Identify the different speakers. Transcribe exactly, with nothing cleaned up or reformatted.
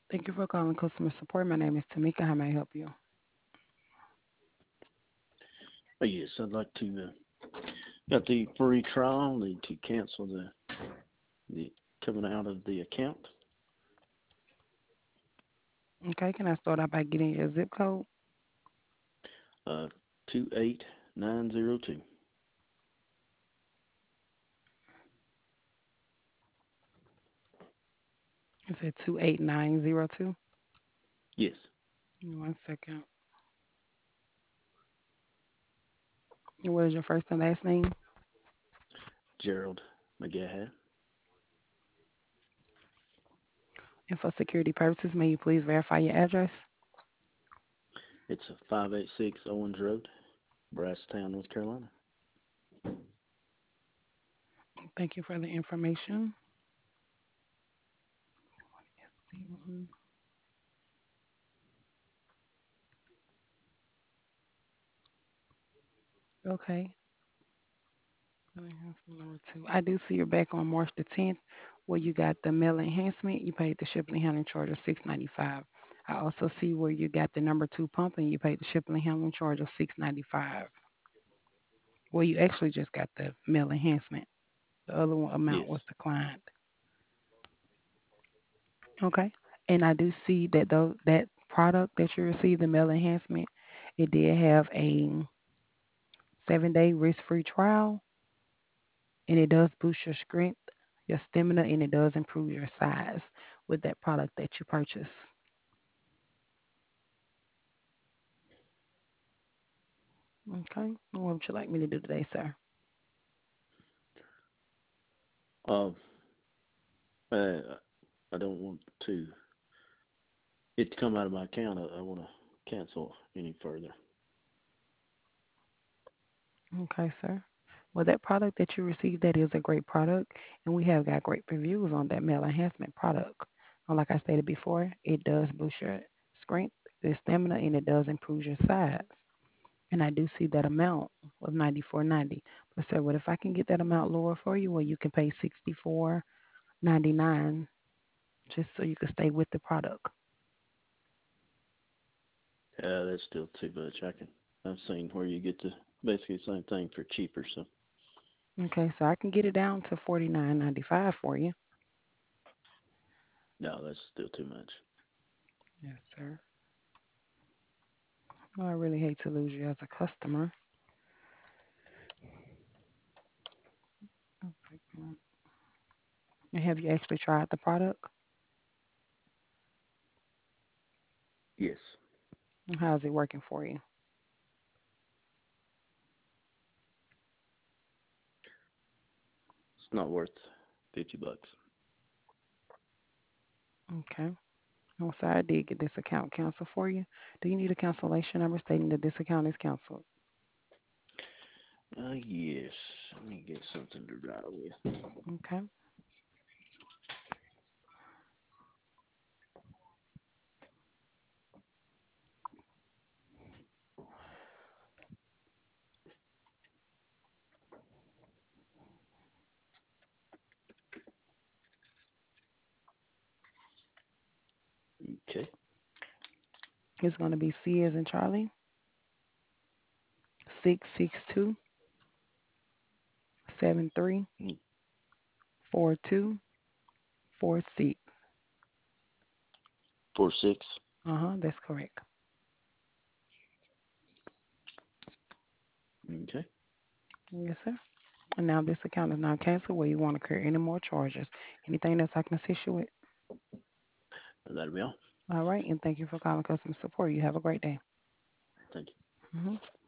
Speaker 1: Thank you for calling customer support. My name is Tamika. How may I help you?
Speaker 2: Oh, yes, I'd like to, uh, got the free trial, need to cancel the, the coming out of the account.
Speaker 1: Okay, can I start out by getting your zip code?
Speaker 2: Uh, two eight nine zero two.
Speaker 1: You said two eight nine zero two.
Speaker 2: Yes,
Speaker 1: One second. What is your first and last name?
Speaker 2: Gerald McGaha.
Speaker 1: And for security purposes, may you please verify your address?
Speaker 2: It's a five eight six Owens Road, Brasstown, North Carolina.
Speaker 1: Thank you for the information. Okay. Number two. I do see you're back on March the tenth, where you got the mail enhancement. You paid the shipping and handling charge of six ninety-five. I also see where you got the number two pump and you paid the shipping and handling charge of six ninety-five. Well, you actually just got the mail enhancement. The other one amount
Speaker 2: Yes,
Speaker 1: was declined. Okay. And I do see that though that product that you received, the mail enhancement, it did have a seven day risk free trial, and it does boost your strength, your stamina, and it does improve your size with that product that you purchase. Okay. What would you like me to do today, sir?
Speaker 2: uh, uh, I don't want to, it to come out of my account. I, I want to cancel any further.
Speaker 1: Okay, sir. Well, that product that you received, that is a great product, and we have got great reviews on that male enhancement product. And like I stated before, it does boost your strength, your stamina, and it does improve your size. And I do see that amount was ninety-four ninety. But sir, what if I can get that amount lower for you, where you can pay sixty-four ninety-nine, just so you can stay with the product?
Speaker 2: Uh, that's still too much. I can, I've seen where you get the basically the same thing for cheaper. So
Speaker 1: Okay, so I can get it down to forty-nine ninety-five for you.
Speaker 2: no, that's still too much.
Speaker 1: Yes, sir. Well, I really hate to lose you as a customer. And have you actually tried the product?
Speaker 2: Yes,
Speaker 1: How is it working for you?
Speaker 2: it's not worth fifty bucks.
Speaker 1: Okay. I'm sorry I did get this account canceled for you. Do you need a cancellation number stating that this account is canceled?
Speaker 2: Uh, yes. Let me get something to write with.
Speaker 1: Okay.
Speaker 2: Okay.
Speaker 1: It's going to be C as in Charlie, six six two seven three
Speaker 2: Mm,
Speaker 1: four two four six.
Speaker 2: four six.
Speaker 1: Uh huh, that's correct.
Speaker 2: Okay.
Speaker 1: Yes, sir. And now this account is now canceled where you want to clear any more charges. Anything else I can assist you with?
Speaker 2: That'll be all.
Speaker 1: All right, and thank you for calling customer support. You have a great day.
Speaker 2: Thank you.
Speaker 1: Mhm.